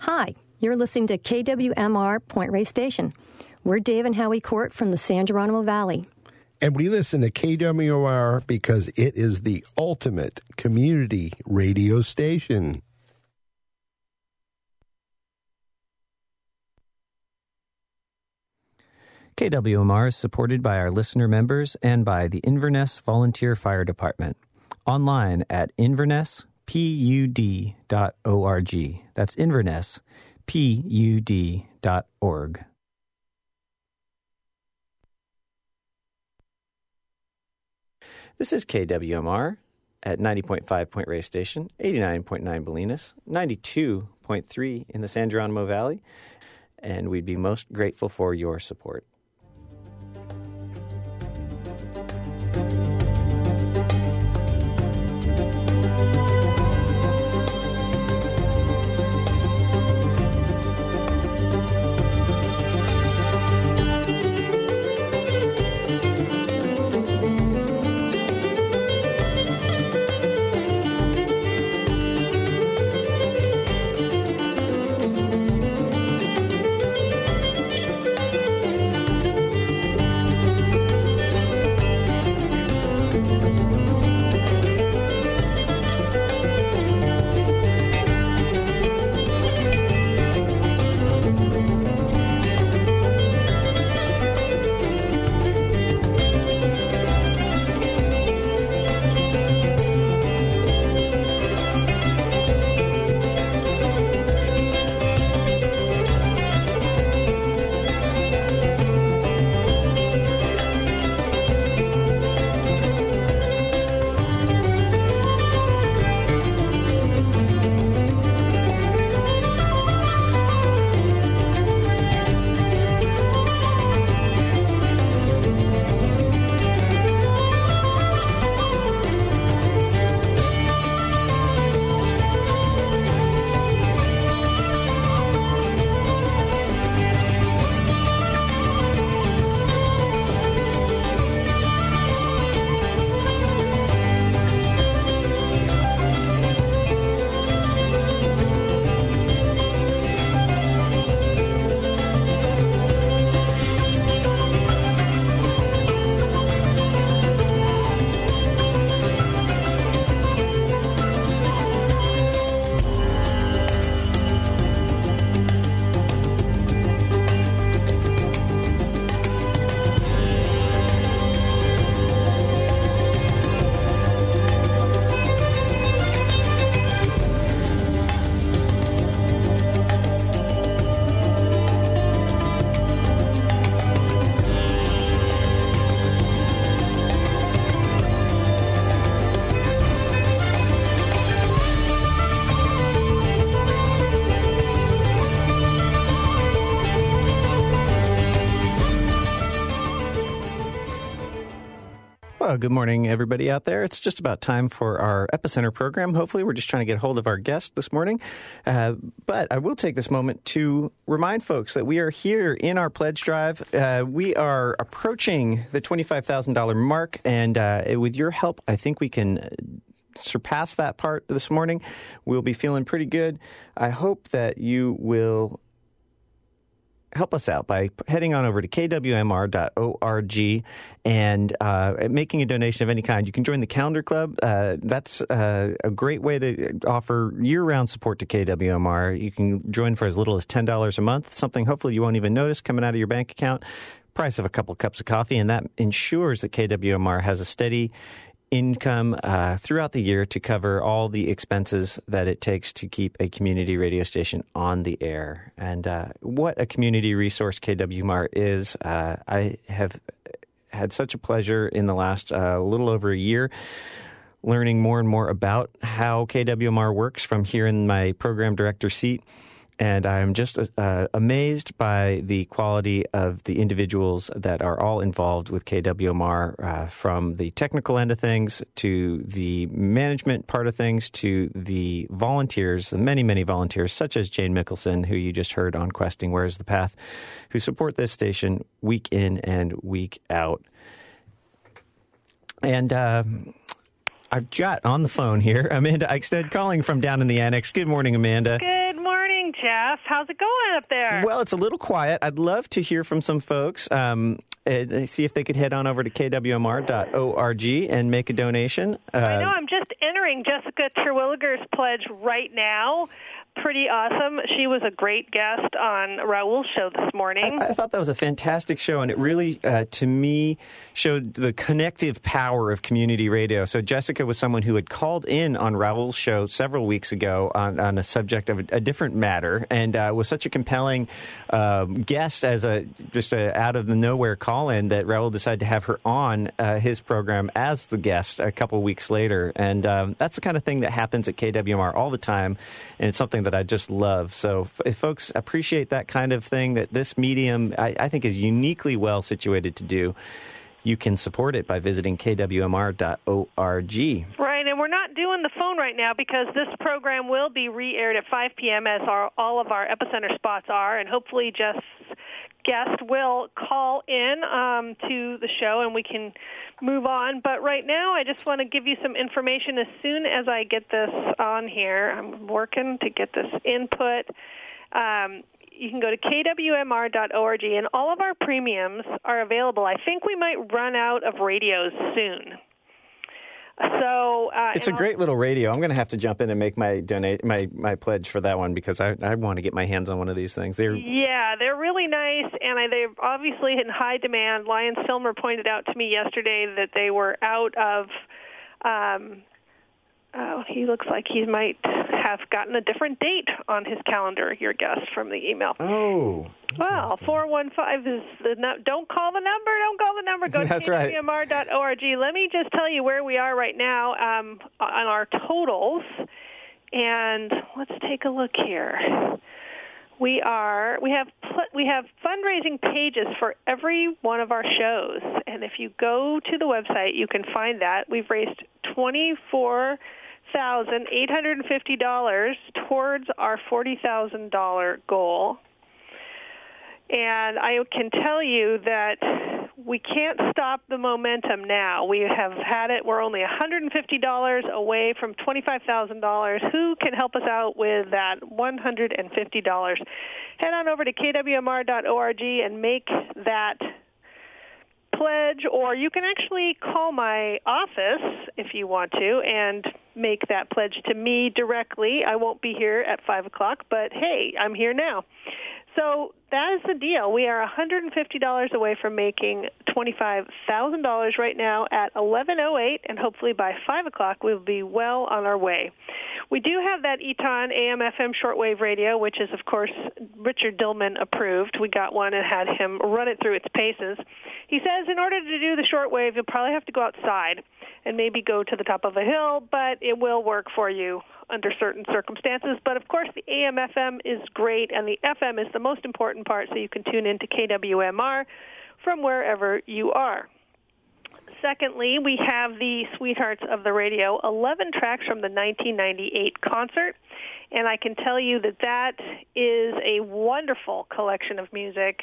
Hi, you're listening to KWMR Point Reyes Station. We're Dave and Howie Court from the San Geronimo Valley. And we listen to KWMR because it is the ultimate community radio station. KWMR is supported by our listener members and by the Inverness Volunteer Fire Department. Online at inverness.pud.org. That's inverness.pud.org. This is KWMR at 90.5 Point Reyes Station, 89.9 Bolinas, 92.3 in the San Geronimo Valley, and we'd be most grateful for your support. Well, good morning, everybody out there. It's just about time for our Epicenter program. Hopefully, we're just trying to get a hold of our guest this morning. But I will take this moment to remind folks that we are here in our pledge drive. We are approaching the $25,000 mark, and with your help, I think we can surpass that part this morning. We'll be feeling pretty good. I hope that you will help us out by heading on over to kwmr.org and making a donation of any kind. You can join the Calendar Club. That's a great way to offer year-round support to KWMR. You can join for as little as $10 a month, something hopefully you won't even notice coming out of your bank account, price of a couple cups of coffee, and that ensures that KWMR has a steady income throughout the year to cover all the expenses that it takes to keep a community radio station on the air. And what a community resource KWMR is. I have had such a pleasure in the last little over a year learning more and more about how KWMR works from here in my program director seat. And I'm just amazed by the quality of the individuals that are all involved with KWMR, from the technical end of things to the management part of things to the volunteers, the many, many volunteers, such as Jane Mickelson, who you just heard on Questing Where's the Path, who support this station week in and week out. And I've got on the phone here Amanda Eichstead calling from down in the Annex. Good morning, Amanda. Good morning, Jeff. How's it going up there? Well, it's a little quiet. I'd love to hear from some folks. See if they could head on over to kwmr.org and make a donation. I know. I'm just entering Jessica Terwilliger's pledge right now. Pretty awesome. She was a great guest on Raul's show this morning. I thought that was a fantastic show, and it really, to me, showed the connective power of community radio. So Jessica was someone who had called in on Raul's show several weeks ago on a subject of a different matter, and was such a compelling guest as just a out-of-the-nowhere call-in that Raul decided to have her on his program as the guest a couple weeks later. And that's the kind of thing that happens at KWMR all the time, and it's something that I just love. So if folks appreciate that kind of thing, that this medium, I think, is uniquely well situated to do, you can support it by visiting kwmr.org. Right, and we're not doing the phone right now because this program will be re-aired at 5 p.m. as all of our Epicenter spots are, and hopefully Jeff's guest will call in to the show and we can move on. But right now, I just want to give you some information as soon as I get this on here. I'm working to get this input. You can go to kwmr.org, and all of our premiums are available. I think we might run out of radios soon. So it's a great little radio. I'm going to have to jump in and make my pledge for that one because I want to get my hands on one of these things. They're really nice, and they're obviously in high demand. Lyons Filmer pointed out to me yesterday that they were out of. He looks like he might have gotten a different date on his calendar, your guest, from the email. Oh. Well, 415 is don't call the number. Go to kwmr.org. Let me just tell you where we are right now on our totals. And let's take a look here. We have fundraising pages for every one of our shows. And if you go to the website, you can find that. We've raised $24,850 towards our $40,000 goal. And I can tell you that we can't stop the momentum now. We have had it. We're only $150 away from $25,000. Who can help us out with that $150? Head on over to kwmr.org and make that pledge, or you can actually call my office if you want to and make that pledge to me directly. I won't be here at 5 o'clock, but hey, I'm here now. So that is the deal. We are $150 away from making $25,000 right now at 11:08, and hopefully by 5 o'clock we'll be well on our way. We do have that Eton AM/FM shortwave radio, which is, of course, Richard Dillman approved. We got one and had him run it through its paces. He says in order to do the shortwave, you'll probably have to go outside and maybe go to the top of a hill, but it will work for you under certain circumstances. But, of course, the AM/FM is great, and the FM is the most important part, so you can tune into KWMR from wherever you are. Secondly, we have the Sweethearts of the Radio, 11 tracks from the 1998 concert, and I can tell you that that is a wonderful collection of music.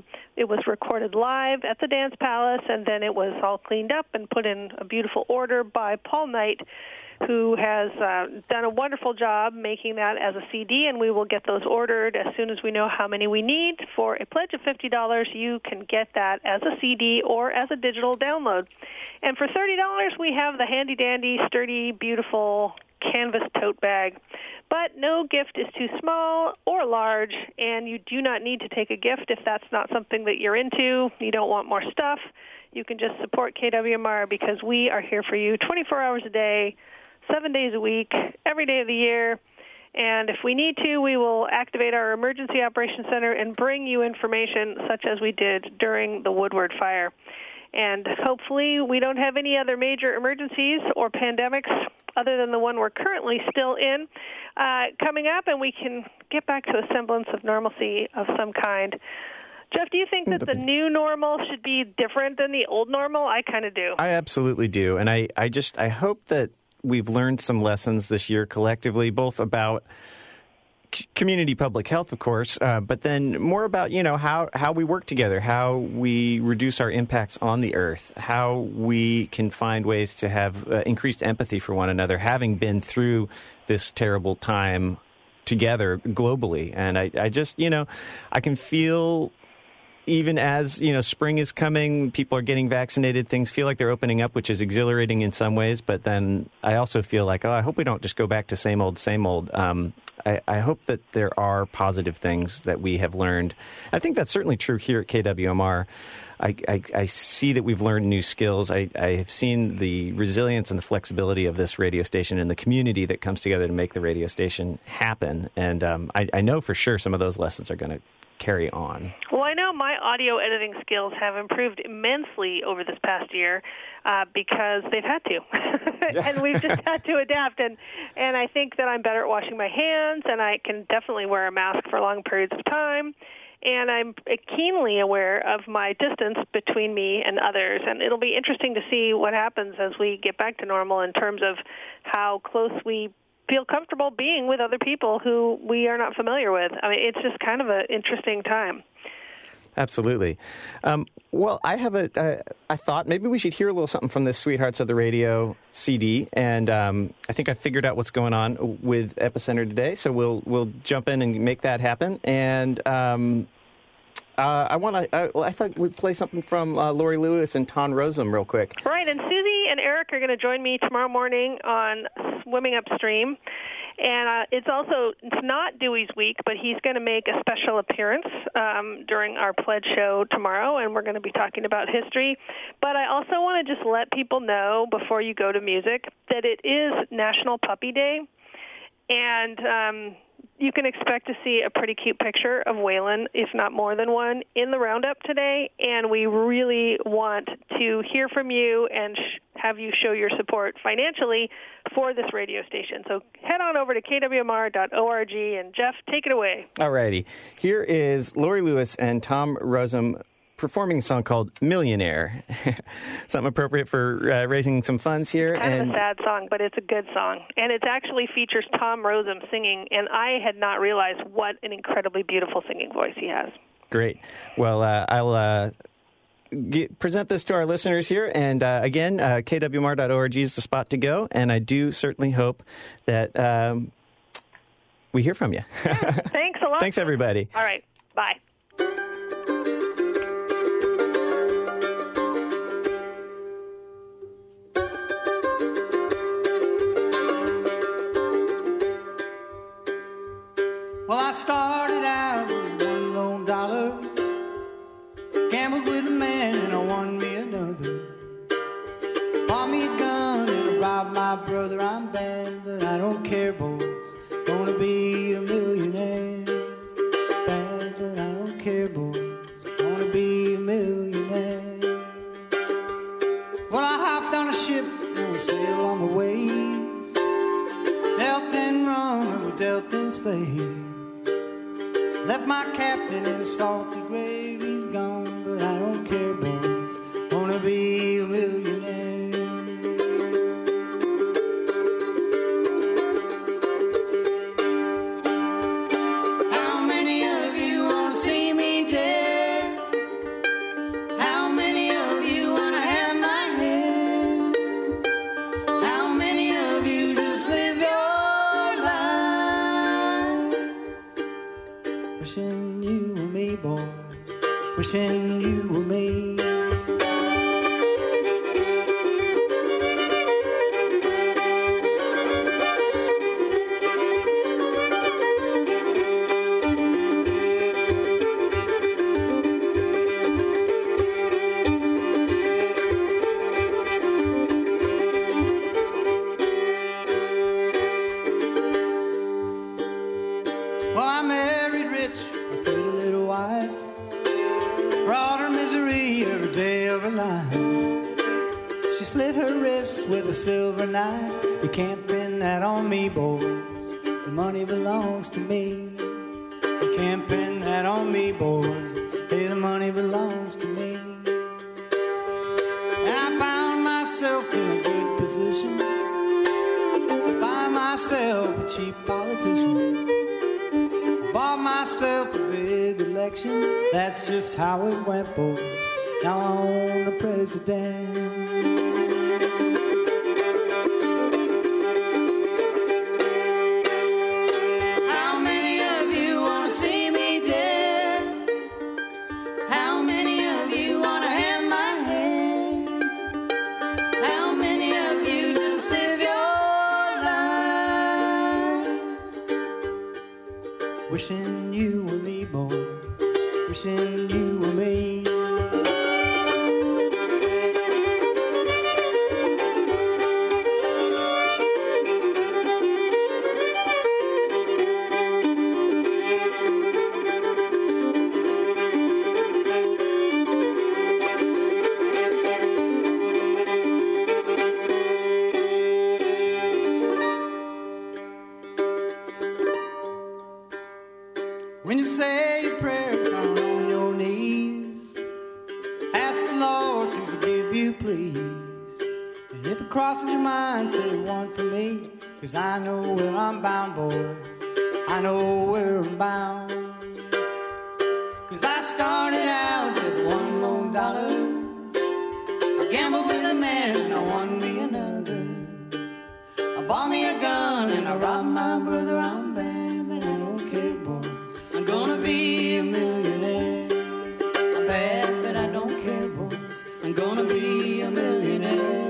It was recorded live at the Dance Palace, and then it was all cleaned up and put in a beautiful order by Paul Knight, who has done a wonderful job making that as a CD, and we will get those ordered as soon as we know how many we need. For a pledge of $50, you can get that as a CD or as a digital download. And for $30, we have the handy-dandy, sturdy, beautiful canvas tote bag. But no gift is too small or large, and you do not need to take a gift if that's not something that you're into. You don't want more stuff. You can just support KWMR because we are here for you 24 hours a day, 7 days a week, every day of the year. And if we need to, we will activate our Emergency Operations Center and bring you information such as we did during the Woodward fire. And hopefully we don't have any other major emergencies or pandemics other than the one we're currently still in coming up, and we can get back to a semblance of normalcy of some kind. Jeff, do you think that the new normal should be different than the old normal? I kind of do. I absolutely do. And I hope that we've learned some lessons this year collectively, both about community public health, of course, but then more about, how we work together, how we reduce our impacts on the earth, how we can find ways to have increased empathy for one another, having been through this terrible time together globally. And I just, I can feel, even as, spring is coming, people are getting vaccinated, things feel like they're opening up, which is exhilarating in some ways. But then I also feel like, I hope we don't just go back to same old, same old. I hope that there are positive things that we have learned. I think that's certainly true here at KWMR. I see that we've learned new skills. I have seen the resilience and the flexibility of this radio station and the community that comes together to make the radio station happen. And I know for sure some of those lessons are going to carry on. Well, I know my audio editing skills have improved immensely over this past year because they've had to. And we've just had to adapt. And I think that I'm better at washing my hands, and I can definitely wear a mask for long periods of time. And I'm keenly aware of my distance between me and others. And it'll be interesting to see what happens as we get back to normal in terms of how close we feel comfortable being with other people who we are not familiar with. I mean, it's just kind of an interesting time. Absolutely. Well, I thought maybe we should hear a little something from this Sweethearts of the Radio CD, and I think I figured out what's going on with Epicenter today, so we'll jump in and make that happen. And I thought we'd play something from Lori Lewis and Tom Rosem real quick. Right, and Susie and Eric are going to join me tomorrow morning on Swimming Upstream. And it's not Dewey's week, but he's going to make a special appearance during our pledge show tomorrow, and we're going to be talking about history. But I also want to just let people know before you go to music that it is National Puppy Day, and you can expect to see a pretty cute picture of Waylon, if not more than one, in the roundup today. And we really want to hear from you and have you show your support financially for this radio station. So head on over to kwmr.org, and Jeff, take it away. All righty. Here is Lori Lewis and Tom Rosem performing a song called Millionaire. Something appropriate for raising some funds here. Kind of a sad song, but it's a good song. And it actually features Tom Rosem singing, and I had not realized what an incredibly beautiful singing voice he has. Great. Well, I'll present this to our listeners here. And again, kwmr.org is the spot to go. And I do certainly hope that we hear from you. Yeah, thanks a lot. Thanks, everybody. All right. Bye. Well, I started out with one lone dollar, gambled with a man and I won me another. Bought me a gun and I robbed my brother. I'm bad, but I don't care, boys. Gonna be a millionaire. Bad, but I don't care, boys. Gonna be a millionaire. Well, I hopped on a ship and we sailed on the waves. Dealt in rum and we dealt in slaves. Left my captain in a salty grave. He's gone, but I don't care, boys. Gonna be a millionaire. How many of you wanna see me dead? How many of you wanna have my head? How many of you just live your life? Wishing you were me, boys. Wishing you were me. Well, I married rich, a pretty little wife. Brought her misery every day of her life. She slit her wrist with a silver knife. You can't pin that on me, boys. The money belongs to me. You can't pin that on me, boys. Hey, the money belongs to me. And I found myself in a good position to buy myself a cheap politician. Bought myself a big election. That's just how it went, boys. Now I own the president. How Wishing you were me, boys, wishing you were me. When you say your prayers down on your knees, ask the Lord to forgive you, please. And if it crosses your mind, say one for me, 'cause I know where I'm bound, boys, I know where I'm bound. 'Cause I started out with one lone dollar, I gambled with a man and I won me another. I bought me a gun and I robbed my brother. I'm bad, but I don't care, boys, I'm gonna be a millionaire. I'm bad, but I don't care, boys, I'm gonna be a millionaire.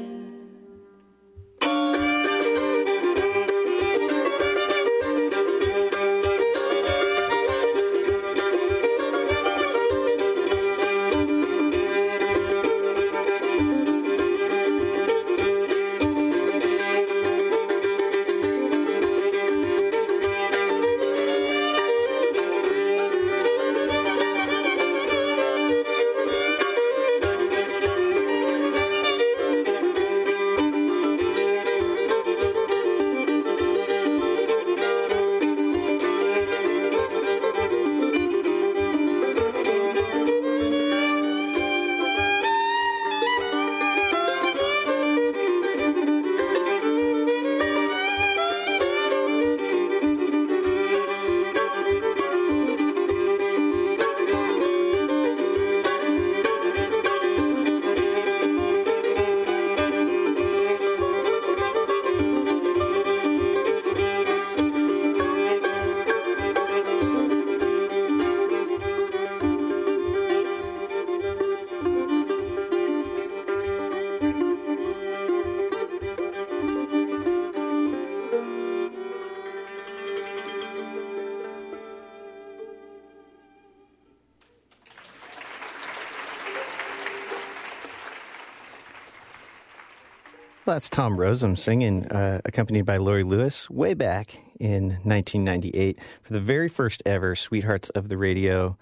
Well, that's Tom Rosem singing, accompanied by Lori Lewis, way back in 1998 for the very first ever Sweethearts of the Radio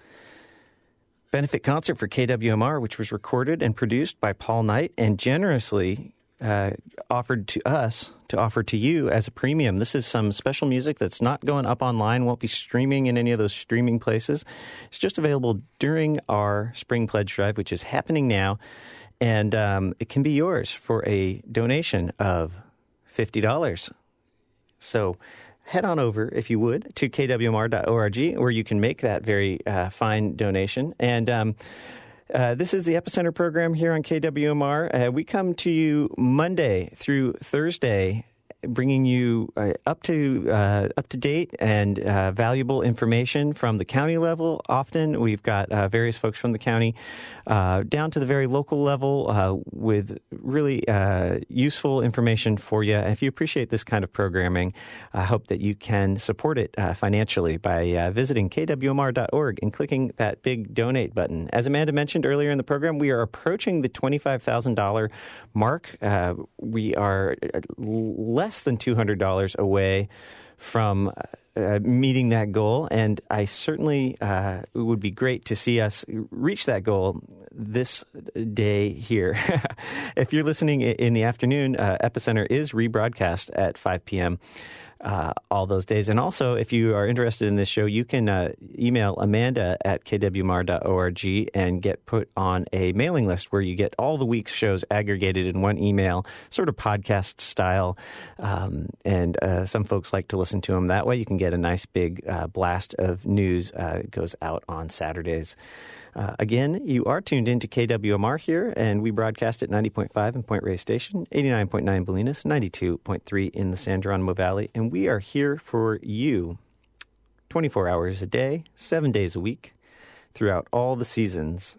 benefit concert for KWMR, which was recorded and produced by Paul Knight and generously offered to us to offer to you as a premium. This is some special music that's not going up online, won't be streaming in any of those streaming places. It's just available during our Spring Pledge Drive, which is happening now. And it can be yours for a donation of $50. So head on over, if you would, to kwmr.org, where you can make that very fine donation. And this is the Epicenter program here on KWMR. We come to you Monday through Thursday, bringing you up to date and valuable information from the county level. Often we've got various folks from the county down to the very local level with really useful information for you. And if you appreciate this kind of programming, I hope that you can support it financially by visiting kwmr.org and clicking that big donate button. As Amanda mentioned earlier in the program, we are approaching the $25,000 mark. We are less than $200 away from meeting that goal, and I certainly it would be great to see us reach that goal this day here. If you're listening in the afternoon, Epicenter is rebroadcast at 5 p.m. All those days. And also, if you are interested in this show, you can email Amanda at kwmr.org and get put on a mailing list where you get all the week's shows aggregated in one email, sort of podcast style. And some folks like to listen to them that way. You can get a nice big blast of news. It goes out on Saturdays. Again, you are tuned into KWMR here, and we broadcast at 90.5 in Point Reyes Station, 89.9 Bolinas, 92.3 in the San Geronimo Valley, and we are here for you 24 hours a day, 7 days a week, throughout all the seasons.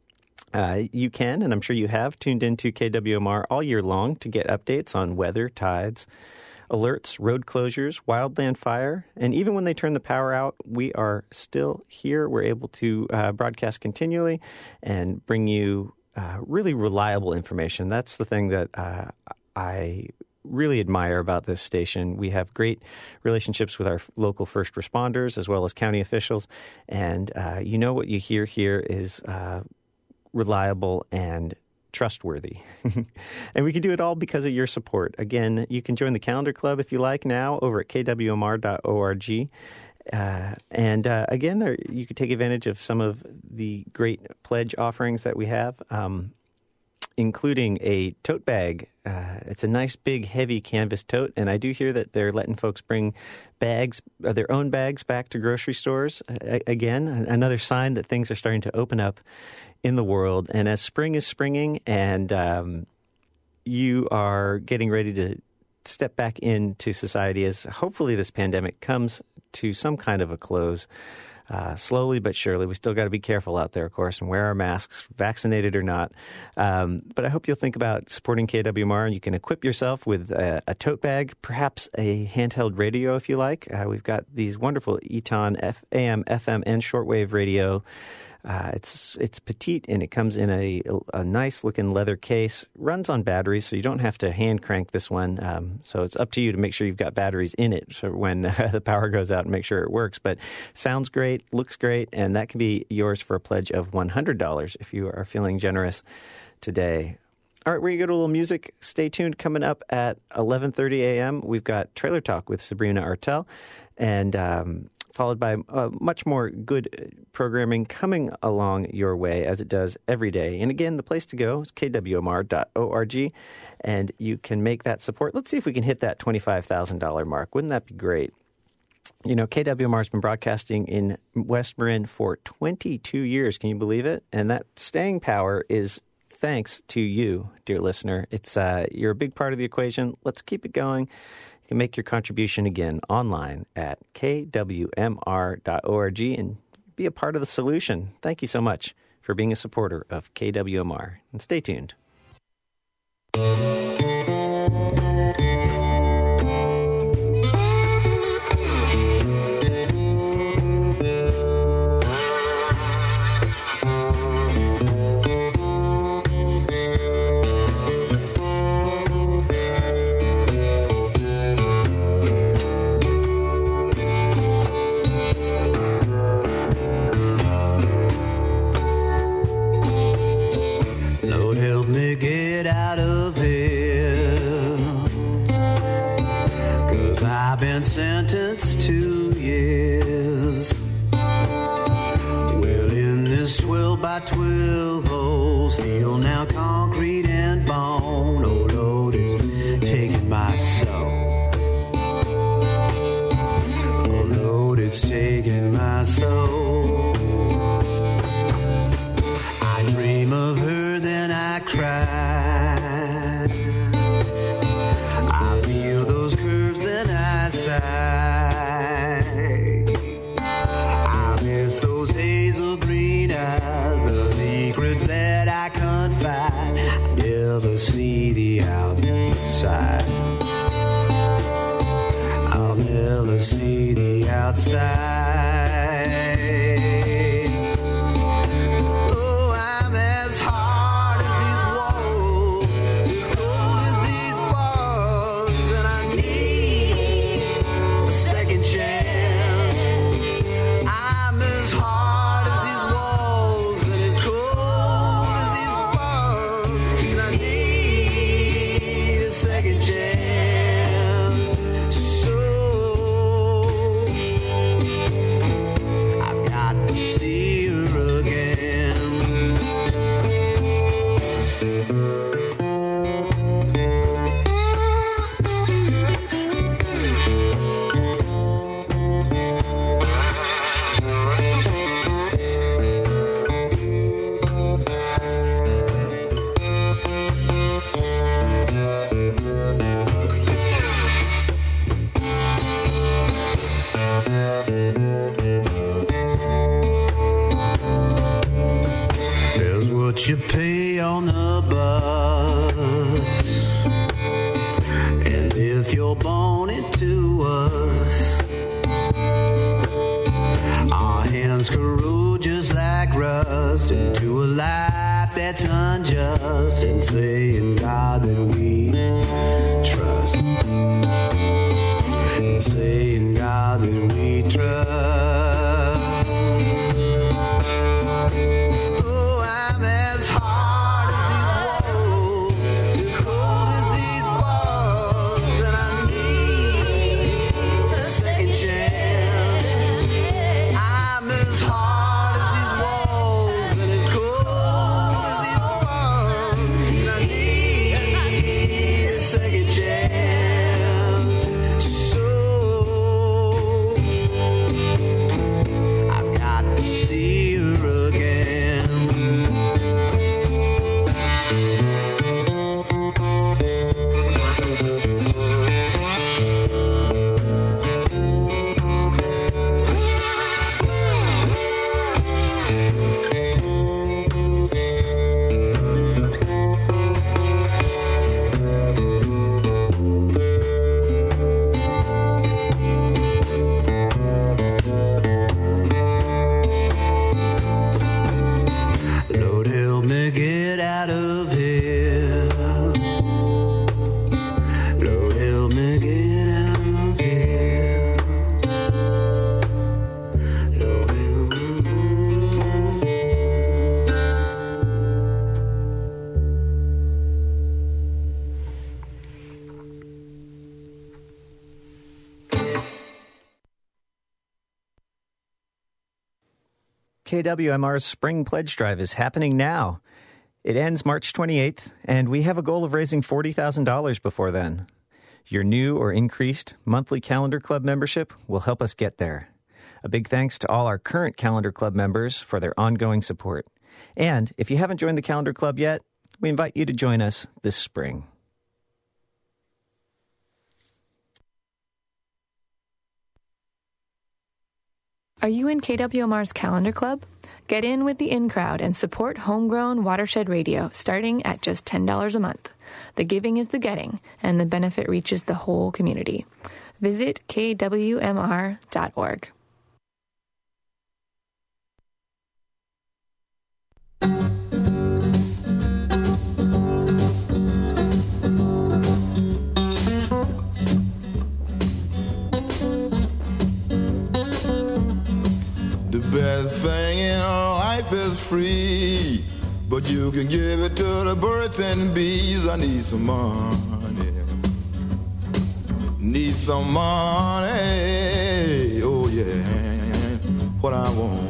You can, and I'm sure you have, tuned into KWMR all year long to get updates on weather, tides, alerts, road closures, wildland fire, and even when they turn the power out, we are still here. We're able to broadcast continually and bring you really reliable information. That's the thing that I really admire about this station. We have great relationships with our local first responders as well as county officials, and what you hear here is reliable and trustworthy. And we can do it all because of your support. Again, you can join the Calendar Club if you like now over at kwmr.org. Again, you can take advantage of some of the great pledge offerings that we have, including a tote bag. It's a nice, big, heavy canvas tote, and I do hear that they're letting folks bring bags, their own bags, back to grocery stores. Again, another sign that things are starting to open up in the world. And as spring is springing and you are getting ready to step back into society as hopefully this pandemic comes to some kind of a close, slowly but surely. We still got to be careful out there, of course, and wear our masks, vaccinated or not. But I hope you'll think about supporting KWMR, and you can equip yourself with a tote bag, perhaps a handheld radio if you like. We've got these wonderful Eton AM, FM, and shortwave radio. It's petite, and it comes in a nice-looking leather case. Runs on batteries, so you don't have to hand crank this one. So it's up to you to make sure you've got batteries in it so when the power goes out and make sure it works. But sounds great, looks great, and that can be yours for a pledge of $100 if you are feeling generous today. All right, we're going to go to a little music. Stay tuned. Coming up at 11:30 a.m., we've got Trailer Talk with Sabrina Artel, and followed by much more good programming coming along your way as it does every day. And again, the place to go is kwmr.org, and you can make that support. Let's see if we can hit that $25,000 mark. Wouldn't that be great? You know, KWMR has been broadcasting in West Marin for 22 years. Can you believe it? And that staying power is thanks to you, dear listener. It's you're a big part of the equation. Let's keep it going. You can make your contribution again online at kwmr.org and be a part of the solution. Thank you so much for being a supporter of KWMR. And stay tuned. Sentenced to years. Well, in this 12 by 12 hole, steel now concrete and bone. Oh Lord, it's taking my soul. Oh Lord, it's taking my soul. I dream of her, then I cry. I feel those curves, then I I miss those hazel green eyes, the secrets that I confide. I never see the outside. I'll never see the outside. Oh, I'm as hard as these walls, as cold as these bars, and I need a second chance. I'm as hard as these walls and as cold as these bars, and I need a second chance. So I've got to see her again. There's what you pay on the bus, and if you're born say in God that we trust, and say in God that we trust. Oh, I'm as hard as these walls, as cold as these bars, and I need a second chance. I'm as hard as these walls and as cold as these bars, and I need a second chance. So I've got to see her again. Lord, help me get out of here. Lord, help me get out of here. Lord, help me. KWMR's Spring Pledge Drive is happening now. It ends March 28th, and we have a goal of raising $40,000 before then. Your new or increased monthly Calendar Club membership will help us get there. A big thanks to all our current Calendar Club members for their ongoing support. And if you haven't joined the Calendar Club yet, we invite you to join us this spring. Are you in KWMR's Calendar Club? Get in with the in crowd and support homegrown Watershed Radio starting at just $10 a month. The giving is the getting, and the benefit reaches the whole community. Visit kwmr.org. The best thing in life is free, but you can give it to the birds and bees. I need some money. Need some money. Oh yeah, what I want.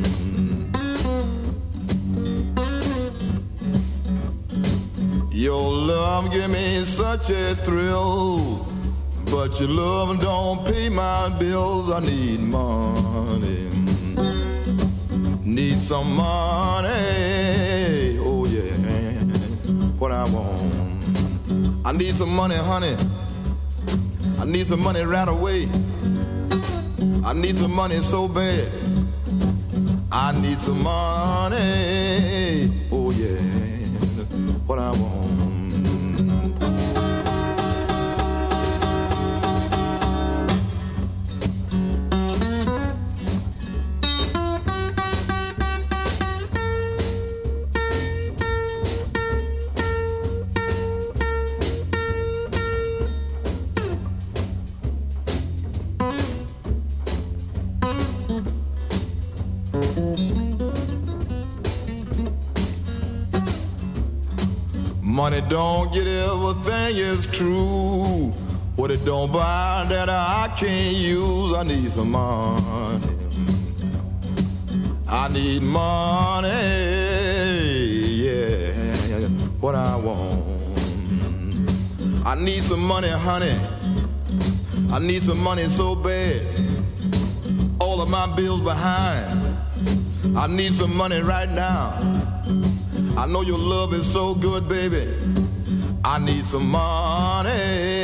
Your love give me such a thrill, but your love don't pay my bills. I need money. Need some money. Oh yeah, what I want. I need some money, honey. I need some money right away. I need some money so bad. I need some money. Oh yeah, what I want. Money don't get everything, is true. What it don't buy that I can't use. I need some money. I need money, yeah, what I want. I need some money, honey. I need some money so bad. All of my bills behind. I need some money right now. I know your love is so good, baby. I need some money.